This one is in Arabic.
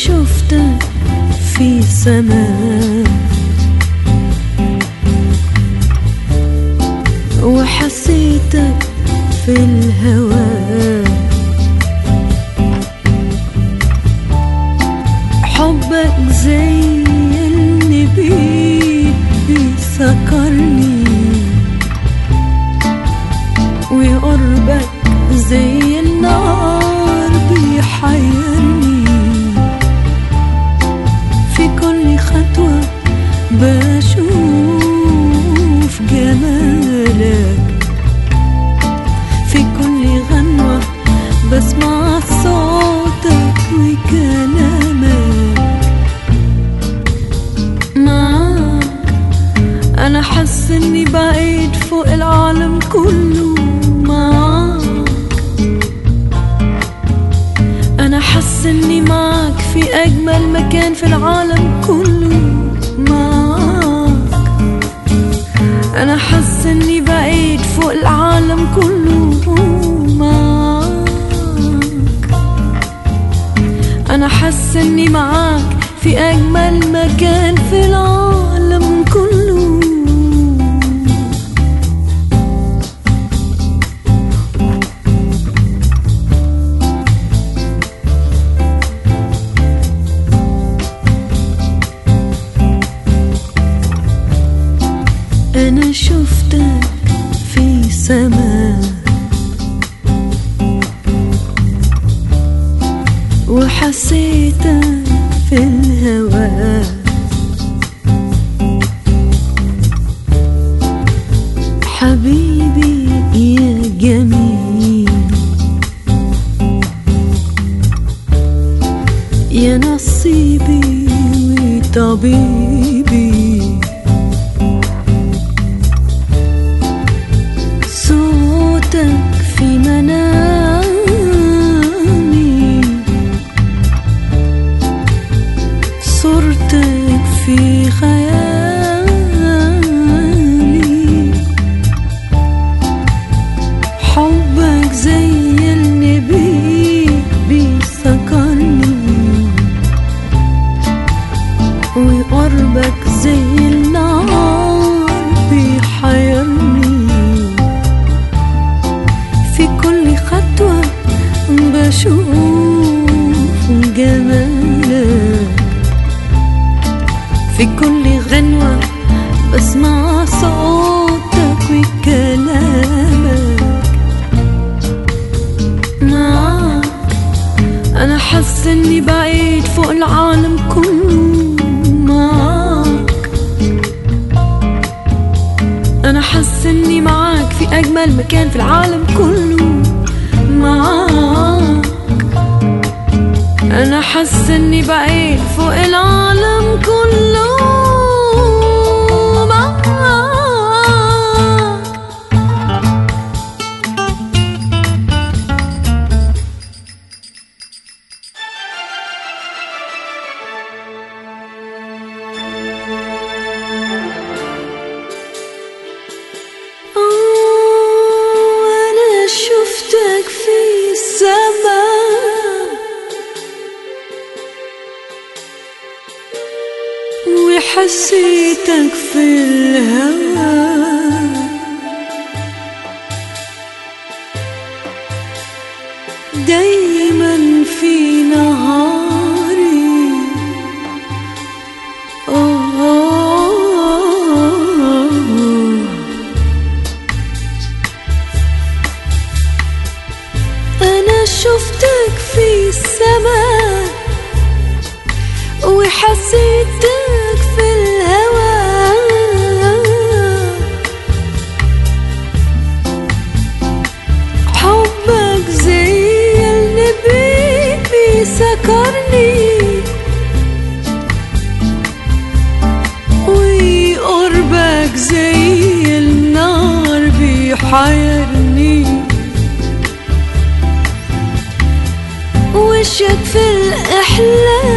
شفتك في سماء وحسيتك في الهواء، حبك زي النبيل بيسكرني، وقربك زي النار بيحيرني. في كل خطوة بشوف جمالك، في كل غنوة بسمع صوتك وكلامك. معاك أنا حاسة إني بعيد فوق العالم كله. معاك أنا حاسة إني معاك في أجمل مكان في العالم كله. معاك أنا حاسة إني بعيد فوق العالم كله. معاك أنا حاسة إني معاك في أجمل مكان في العالم كله. أنا شفتك في سماء وحسيتك في الهواء، حبيبي يا جميل يا نصيبي وطبيبي. صوتك في منامي، صورتك في خيالي، حبك زي النبيل بيسكرني، وقربك زي النار بيحيرني. في كل خطوة بشوف جمالك، في كل غنوة بسمع صوتك وكلامك. معاك أنا حاسة إني بعيد فوق العالم كله. معاك أنا حاسة إني معاك في أجمل مكان في العالم كله. معاك أنا حاسة إني بعيد فوق العالم كله. أنا شفتك في السماء وحسيتك في الهواء، دايما في نهاري. أنا شفتك في السماء وحسيتك في الهواء، حبك زي النبيل بيسكرني، وقربك زي النار بيحيرني. وشك في الأحلام